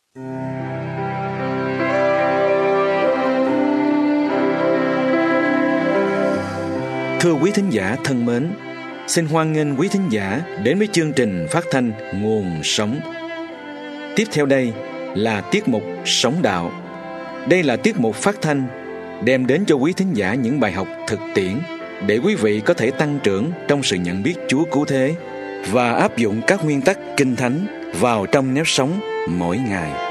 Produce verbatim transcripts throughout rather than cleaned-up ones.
Thưa quý thính giả thân mến, xin hoan nghênh quý thính giả đến với chương trình phát thanh Nguồn Sống. Tiếp theo đây là tiết mục Sống Đạo. Đây là tiết mục phát thanh đem đến cho quý thính giả những bài học thực tiễn để quý vị có thể tăng trưởng trong sự nhận biết Chúa cứu thế và áp dụng các nguyên tắc Kinh Thánh vào trong nếp sống mỗi ngày.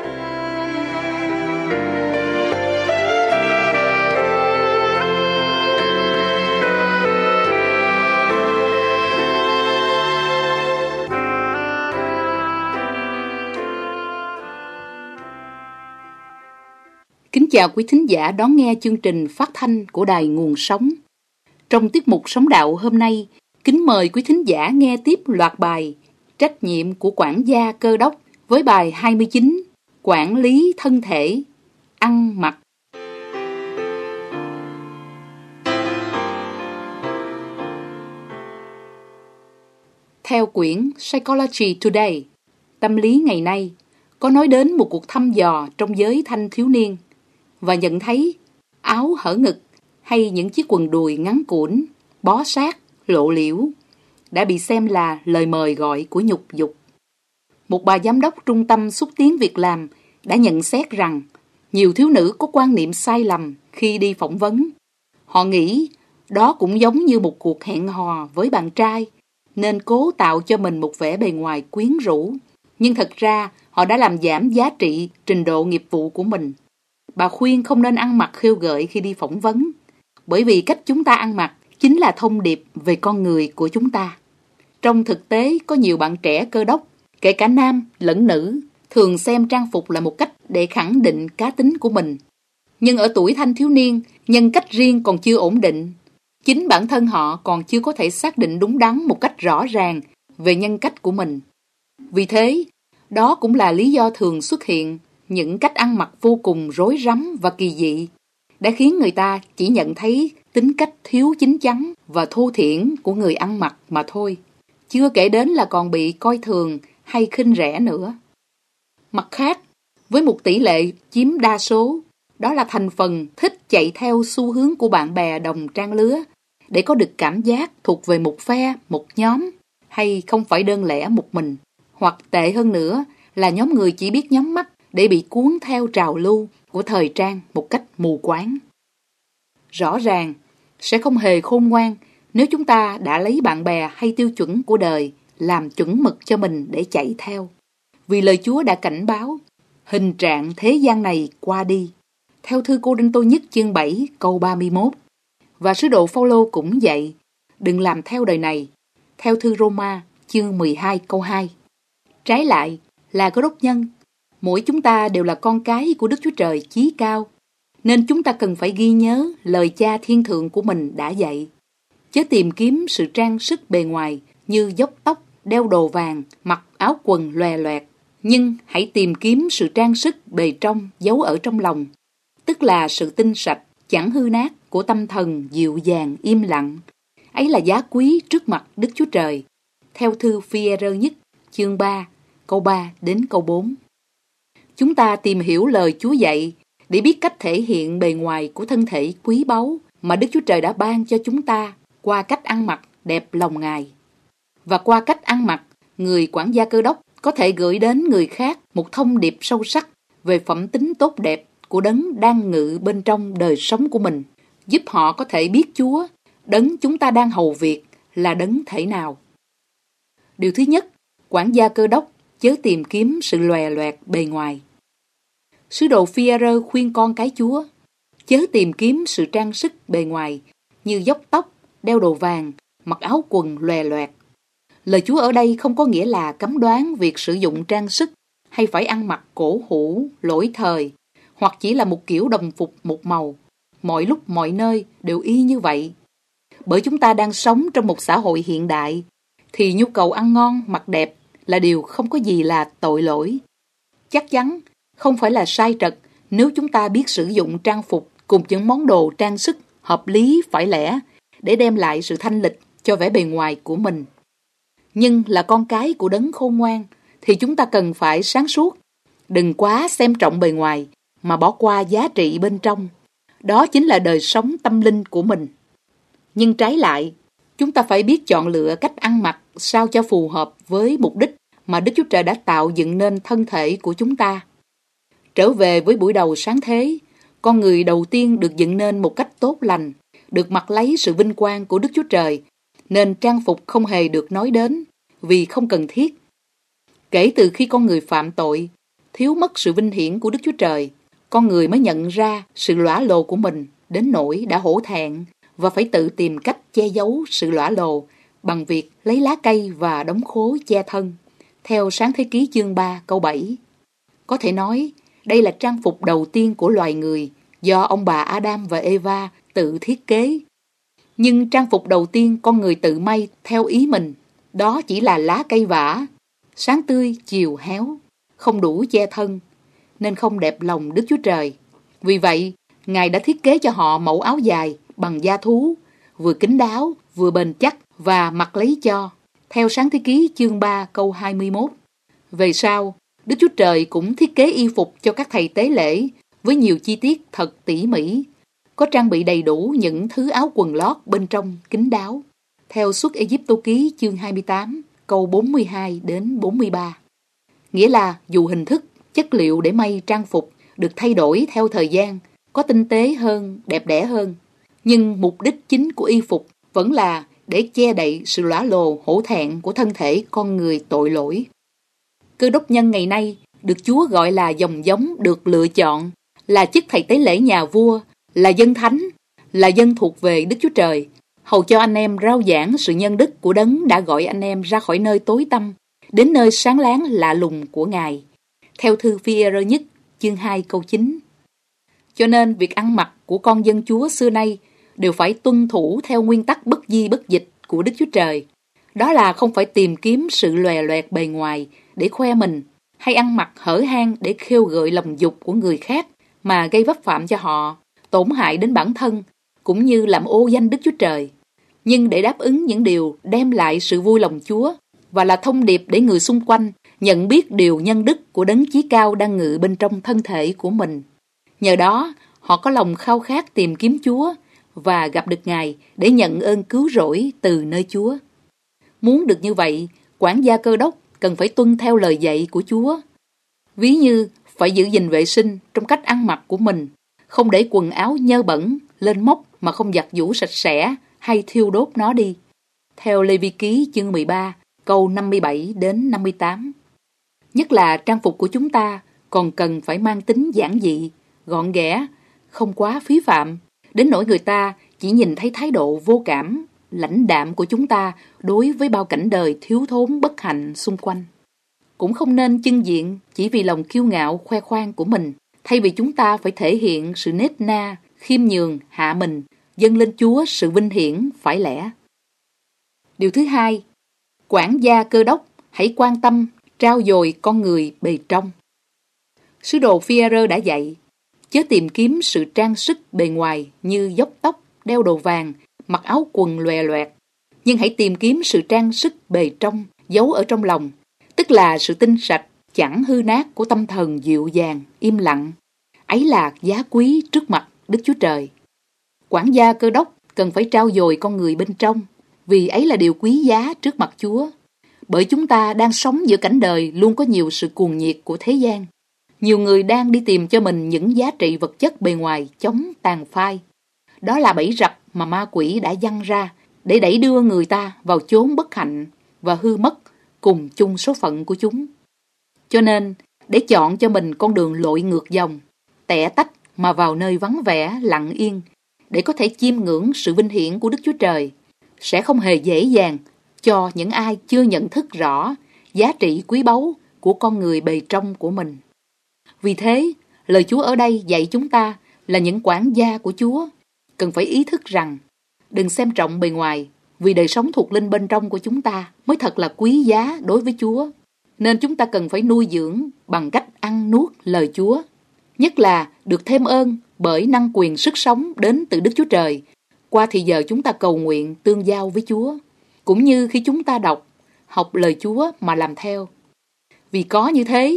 Kính chào quý thính giả đón nghe chương trình phát thanh của Đài Nguồn Sống. Trong tiết mục Sống Đạo hôm nay, kính mời quý thính giả nghe tiếp loạt bài Trách nhiệm của quản gia cơ đốc với bài hai mươi chín, Quản lý thân thể, ăn mặc. Theo quyển Psychology Today, Tâm lý ngày nay, có nói đến một cuộc thăm dò trong giới thanh thiếu niên và nhận thấy áo hở ngực hay những chiếc quần đùi ngắn cũn, bó sát, lộ liễu đã bị xem là lời mời gọi của nhục dục. Một bà giám đốc trung tâm xúc tiến việc làm đã nhận xét rằng nhiều thiếu nữ có quan niệm sai lầm khi đi phỏng vấn. Họ nghĩ đó cũng giống như một cuộc hẹn hò với bạn trai, nên cố tạo cho mình một vẻ bề ngoài quyến rũ. Nhưng thật ra họ đã làm giảm giá trị, trình độ nghiệp vụ của mình. Bà khuyên không nên ăn mặc khêu gợi khi đi phỏng vấn, bởi vì cách chúng ta ăn mặc chính là thông điệp về con người của chúng ta. Trong thực tế, có nhiều bạn trẻ cơ đốc, kể cả nam lẫn nữ, thường xem trang phục là một cách để khẳng định cá tính của mình. Nhưng ở tuổi thanh thiếu niên, nhân cách riêng còn chưa ổn định. Chính bản thân họ còn chưa có thể xác định đúng đắn một cách rõ ràng về nhân cách của mình. Vì thế, đó cũng là lý do thường xuất hiện những cách ăn mặc vô cùng rối rắm và kỳ dị, đã khiến người ta chỉ nhận thấy tính cách thiếu chín chắn và thô thiển của người ăn mặc mà thôi. Chưa kể đến là còn bị coi thường hay khinh rẻ nữa. Mặt khác, với một tỷ lệ chiếm đa số, đó là thành phần thích chạy theo xu hướng của bạn bè đồng trang lứa để có được cảm giác thuộc về một phe, một nhóm, hay không phải đơn lẻ một mình. Hoặc tệ hơn nữa là nhóm người chỉ biết nhắm mắt để bị cuốn theo trào lưu của thời trang một cách mù quáng. Rõ ràng, sẽ không hề khôn ngoan nếu chúng ta đã lấy bạn bè hay tiêu chuẩn của đời làm chuẩn mực cho mình để chạy theo. Vì lời Chúa đã cảnh báo, hình trạng thế gian này qua đi. Theo thư Cô-rinh-tô nhất chương bảy câu ba mươi mốt. Và sứ đồ Phao-lô cũng dạy, đừng làm theo đời này. Theo thư Rô-ma chương mười hai câu hai. Trái lại là cơ đốc nhân, mỗi chúng ta đều là con cái của Đức Chúa Trời chí cao, nên chúng ta cần phải ghi nhớ lời Cha thiên thượng của mình đã dạy. Chớ tìm kiếm sự trang sức bề ngoài như dốc tóc, đeo đồ vàng, mặc áo quần lòe loẹt, nhưng hãy tìm kiếm sự trang sức bề trong giấu ở trong lòng, tức là sự tinh sạch, chẳng hư nát của tâm thần dịu dàng im lặng. Ấy là giá quý trước mặt Đức Chúa Trời. Theo thư Phi-e-rơ nhất chương ba câu ba đến câu bốn. Chúng ta tìm hiểu lời Chúa dạy để biết cách thể hiện bề ngoài của thân thể quý báu mà Đức Chúa Trời đã ban cho chúng ta qua cách ăn mặc đẹp lòng Ngài. Và qua cách ăn mặc, người quản gia cơ đốc có thể gửi đến người khác một thông điệp sâu sắc về phẩm tính tốt đẹp của Đấng đang ngự bên trong đời sống của mình, giúp họ có thể biết Chúa, Đấng chúng ta đang hầu việc, là Đấng thể nào. Điều thứ nhất, quản gia cơ đốc chớ tìm kiếm sự lòe loẹt bề ngoài. Sứ đồ Phi-e-rơ khuyên con cái Chúa chớ tìm kiếm sự trang sức bề ngoài như dốc tóc, đeo đồ vàng, mặc áo quần lòe loẹt. Lời Chúa ở đây không có nghĩa là cấm đoán việc sử dụng trang sức hay phải ăn mặc cổ hủ, lỗi thời, hoặc chỉ là một kiểu đồng phục một màu, mọi lúc mọi nơi đều y như vậy. Bởi chúng ta đang sống trong một xã hội hiện đại, thì nhu cầu ăn ngon, mặc đẹp là điều không có gì là tội lỗi. Chắc chắn không phải là sai trật nếu chúng ta biết sử dụng trang phục cùng những món đồ trang sức hợp lý phải lẽ để đem lại sự thanh lịch cho vẻ bề ngoài của mình. Nhưng là con cái của Đấng khôn ngoan thì chúng ta cần phải sáng suốt Đừng quá xem trọng bề ngoài mà bỏ qua giá trị bên trong. Đó chính là đời sống tâm linh của mình. Nhưng trái lại, chúng ta phải biết chọn lựa cách ăn mặc sao cho phù hợp với mục đích mà Đức Chúa Trời đã tạo dựng nên thân thể của chúng ta. Trở về với buổi đầu sáng thế, con người đầu tiên được dựng nên một cách tốt lành, được mặc lấy sự vinh quang của Đức Chúa Trời, nên trang phục không hề được nói đến vì không cần thiết. Kể từ khi con người phạm tội, thiếu mất sự vinh hiển của Đức Chúa Trời, con người mới nhận ra sự lõa lồ của mình đến nỗi đã hổ thẹn và phải tự tìm cách che giấu sự lõa lồ bằng việc lấy lá cây và đống khối che thân, theo Sáng Thế Ký chương ba câu bảy. Có thể nói, đây là trang phục đầu tiên của loài người do ông bà Adam và Eva tự thiết kế. Nhưng trang phục đầu tiên con người tự may theo ý mình, đó chỉ là lá cây vả, sáng tươi, chiều héo, không đủ che thân, nên không đẹp lòng Đức Chúa Trời. Vì vậy, Ngài đã thiết kế cho họ mẫu áo dài bằng da thú, vừa kín đáo, vừa bền chắc và mặc lấy cho, theo Sáng Thế Ký chương ba câu hai mươi mốt. Về sau, Đức Chúa Trời cũng thiết kế y phục cho các thầy tế lễ với nhiều chi tiết thật tỉ mỉ, có trang bị đầy đủ những thứ áo quần lót bên trong kín đáo, theo Xuất Ê-díp-tô ký chương hai mươi tám câu bốn mươi hai đến bốn mươi ba. Nghĩa là dù hình thức, chất liệu để may trang phục được thay đổi theo thời gian, có tinh tế hơn, đẹp đẽ hơn, nhưng mục đích chính của y phục vẫn là để che đậy sự lõa lồ hổ thẹn của thân thể con người tội lỗi. Cơ đốc nhân ngày nay được Chúa gọi là dòng giống được lựa chọn, là chức thầy tế lễ nhà vua, là dân thánh, là dân thuộc về Đức Chúa Trời, hầu cho anh em rao giảng sự nhân đức của Đấng đã gọi anh em ra khỏi nơi tối tăm, đến nơi sáng láng lạ lùng của Ngài, theo thư Phi-e-rơ nhất chương hai câu chín. Cho nên việc ăn mặc của con dân Chúa xưa nay đều phải tuân thủ theo nguyên tắc bất di bất dịch của Đức Chúa Trời. Đó là không phải tìm kiếm sự lòe loẹt bề ngoài để khoe mình, hay ăn mặc hở hang để khêu gợi lòng dục của người khác mà gây vấp phạm cho họ, tổn hại đến bản thân, cũng như làm ô danh Đức Chúa Trời. Nhưng để đáp ứng những điều đem lại sự vui lòng Chúa và là thông điệp để người xung quanh nhận biết điều nhân đức của Đấng Chí Cao đang ngự bên trong thân thể của mình. Nhờ đó, họ có lòng khao khát tìm kiếm Chúa và gặp được Ngài để nhận ơn cứu rỗi từ nơi Chúa. Muốn được như vậy, quản gia Cơ Đốc cần phải tuân theo lời dạy của Chúa. Ví như phải giữ gìn vệ sinh trong cách ăn mặc của mình, không để quần áo nhơ bẩn lên móc mà không giặt giũ sạch sẽ hay thiêu đốt nó đi, theo Lê Vi Ký chương mười ba câu năm mươi bảy đến năm mươi tám. Nhất là trang phục của chúng ta còn cần phải mang tính giản dị, gọn ghẽ, không quá phí phạm, đến nỗi người ta chỉ nhìn thấy thái độ vô cảm, lãnh đạm của chúng ta đối với bao cảnh đời thiếu thốn bất hạnh xung quanh. Cũng không nên chưng diện chỉ vì lòng kiêu ngạo khoe khoang của mình, thay vì chúng ta phải thể hiện sự nết na, khiêm nhường, hạ mình, dâng lên Chúa sự vinh hiển phải lẽ. Điều thứ hai, quản gia Cơ Đốc hãy quan tâm trau dồi con người bề trong. Sứ đồ Phi-e-rơ đã dạy, chớ tìm kiếm sự trang sức bề ngoài như dốc tóc, đeo đồ vàng, mặc áo quần lòe loẹt, nhưng hãy tìm kiếm sự trang sức bề trong, giấu ở trong lòng, tức là sự tinh sạch, chẳng hư nát của tâm thần dịu dàng, im lặng. Ấy là giá quý trước mặt Đức Chúa Trời. Quản gia Cơ Đốc cần phải trau dồi con người bên trong, vì ấy là điều quý giá trước mặt Chúa. Bởi chúng ta đang sống giữa cảnh đời luôn có nhiều sự cuồng nhiệt của thế gian. Nhiều người đang đi tìm cho mình những giá trị vật chất bề ngoài chống tàn phai. Đó là bẫy rập mà ma quỷ đã giăng ra để đẩy đưa người ta vào chốn bất hạnh và hư mất cùng chung số phận của chúng. Cho nên, để chọn cho mình con đường lội ngược dòng, tẻ tách mà vào nơi vắng vẻ, lặng yên, để có thể chiêm ngưỡng sự vinh hiển của Đức Chúa Trời, sẽ không hề dễ dàng cho những ai chưa nhận thức rõ giá trị quý báu của con người bề trong của mình. Vì thế, lời Chúa ở đây dạy chúng ta là những quản gia của Chúa, cần phải ý thức rằng đừng xem trọng bề ngoài, vì đời sống thuộc linh bên trong của chúng ta mới thật là quý giá đối với Chúa. Nên chúng ta cần phải nuôi dưỡng bằng cách ăn nuốt lời Chúa, nhất là được thêm ơn bởi năng quyền sức sống đến từ Đức Chúa Trời qua thì giờ chúng ta cầu nguyện tương giao với Chúa, cũng như khi chúng ta đọc, học lời Chúa mà làm theo. Vì có như thế,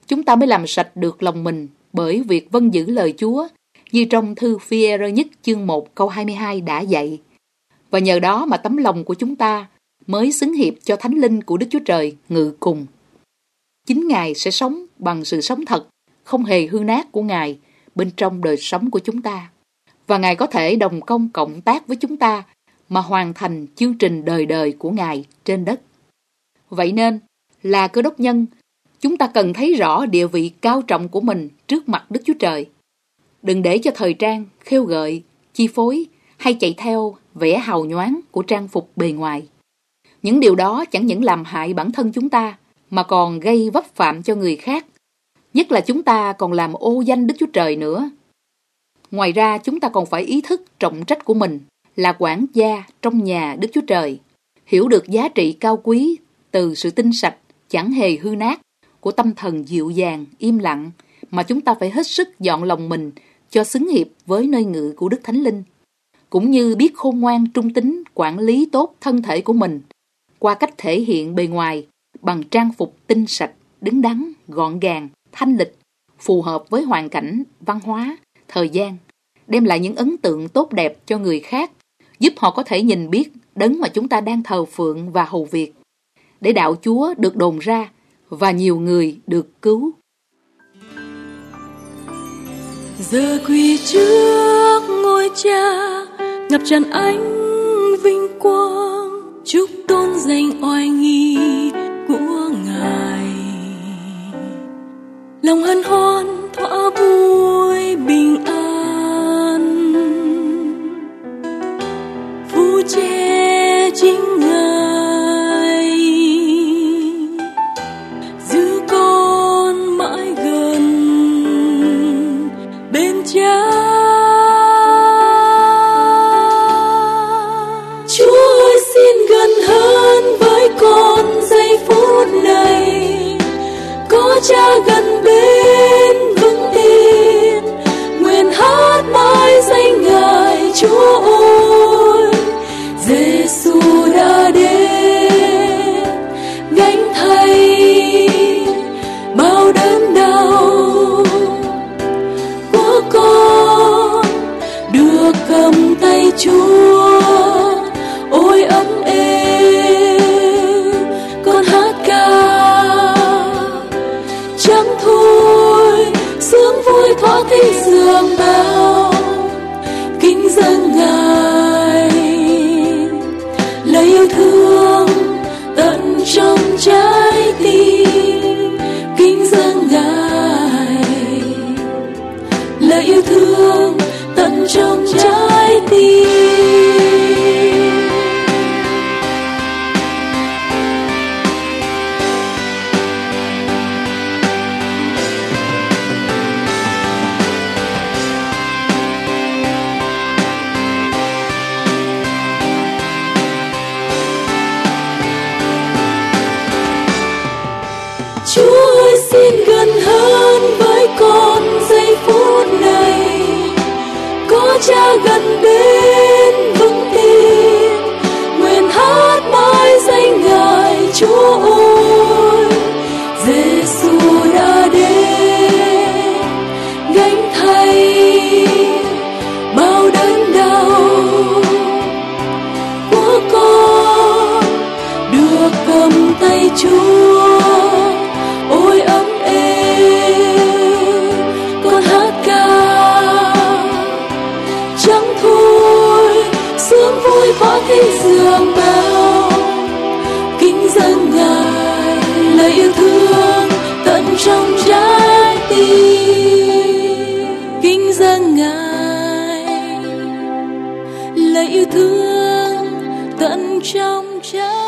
chúng ta mới làm sạch được lòng mình bởi việc vâng giữ lời Chúa, như trong thư Phi-e-rơ nhất chương một câu hai mươi hai đã dạy. Và nhờ đó mà tấm lòng của chúng ta mới xứng hiệp cho Thánh Linh của Đức Chúa Trời ngự cùng. Chính Ngài sẽ sống bằng sự sống thật, không hề hư nát của Ngài bên trong đời sống của chúng ta. Và Ngài có thể đồng công cộng tác với chúng ta mà hoàn thành chương trình đời đời của Ngài trên đất. Vậy nên, là Cơ Đốc nhân, chúng ta cần thấy rõ địa vị cao trọng của mình trước mặt Đức Chúa Trời. Đừng để cho thời trang, khêu gợi, chi phối hay chạy theo vẻ hào nhoáng của trang phục bề ngoài. Những điều đó chẳng những làm hại bản thân chúng ta mà còn gây vấp phạm cho người khác. Nhất là chúng ta còn làm ô danh Đức Chúa Trời nữa. Ngoài ra, chúng ta còn phải ý thức trọng trách của mình là quản gia trong nhà Đức Chúa Trời, hiểu được giá trị cao quý từ sự tinh sạch, chẳng hề hư nát của tâm thần dịu dàng, im lặng mà chúng ta phải hết sức dọn lòng mình cho xứng hiệp với nơi ngự của Đức Thánh Linh, cũng như biết khôn ngoan trung tín quản lý tốt thân thể của mình qua cách thể hiện bề ngoài bằng trang phục tinh sạch, đứng đắn, gọn gàng, thanh lịch, phù hợp với hoàn cảnh, văn hóa, thời gian, đem lại những ấn tượng tốt đẹp cho người khác, giúp họ có thể nhìn biết đấng mà chúng ta đang thờ phượng và hầu việc, để đạo Chúa được đồn ra và nhiều người được cứu. Giờ quỳ trước ngôi Cha, ngập tràn ánh vinh quang, chúc tôn danh oai nghi của Ngài. Lòng hân hoan thỏa vui bình an, phù che chính Ngài, giữ con mãi gần bên Cha. Chúa ơi, xin gần hơn với con giây phút này, có Cha gần bên vững tin, nguyện hát mãi danh Ngài. Chúa ơi, Giêsu đã đến gánh thay bao đớn đau của con, được cầm tay Chúa. Ôi ấm êm con hát ca, chẳng thôi sướng vui thoát thích dường bao, kính dâng Ngài lời yêu thương tận trong trái tim. Kính dâng Ngài lời yêu thương tận trong trái tim. Chúa ơi, xin gần hơn với con giây phút này, có Cha gần bên vững tin, nguyện hát mãi danh Ngài. Chúa ơi, Giêsu đã đến gánh thay bao đớn đau của con, được cầm tay Chúa. Ôi ấm êm con hát ca, chẳng thôi sướng vui phó thích dường bao, kính dâng Ngài lời yêu thương tận trong trái tim. Kính dâng Ngài lời yêu thương tận trong trái